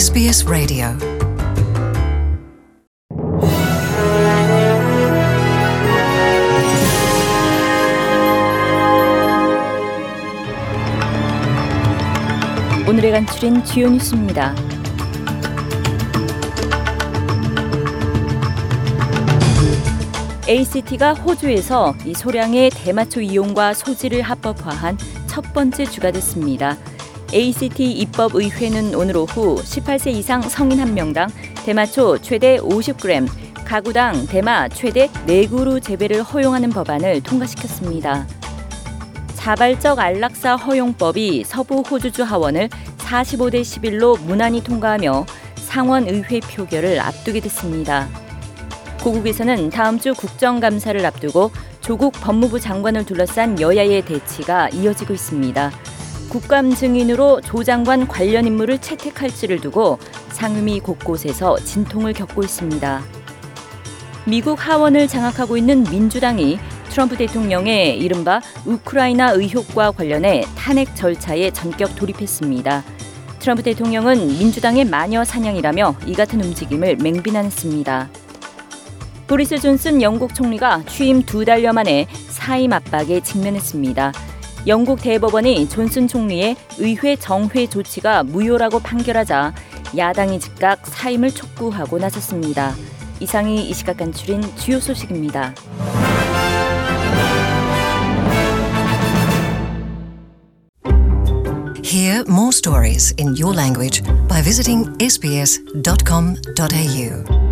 SBS 라디오 오늘의 간추린 주요 뉴스입니다. ACT가 호주에서 이 소량의 대마초 이용과 소지를 합법화한 첫 번째 주가 됐습니다. ACT 입법의회는 오늘 오후 18세 이상 성인 1명당 대마초 최대 50g, 가구당 대마 최대 4그루 재배를 허용하는 법안을 통과시켰습니다. 자발적 안락사 허용법이 서부 호주주 하원을 45대 11로 무난히 통과하며 상원의회 표결을 앞두게 됐습니다. 고국에서는 다음 주 국정감사를 앞두고 조국 법무부 장관을 둘러싼 여야의 대치가 이어지고 있습니다. 국감 증인으로 조 장관 관련 인물을 채택할지를 두고 상임위 곳곳에서 진통을 겪고 있습니다. 미국 하원을 장악하고 있는 민주당이 트럼프 대통령의 이른바 우크라이나 의혹과 관련해 탄핵 절차에 전격 돌입했습니다. 트럼프 대통령은 민주당의 마녀 사냥이라며 이 같은 움직임을 맹비난했습니다. 보리스 존슨 영국 총리가 취임 2달여 만에 사임 압박에 직면했습니다. 영국 대법원이 존슨 총리의 의회 정회 조치가 무효라고 판결하자 야당이 즉각 사임을 촉구하고 나섰습니다. 이상이 이 시각 간추린 주요 소식입니다. Hear more stories in your language by visiting sbs.com.au.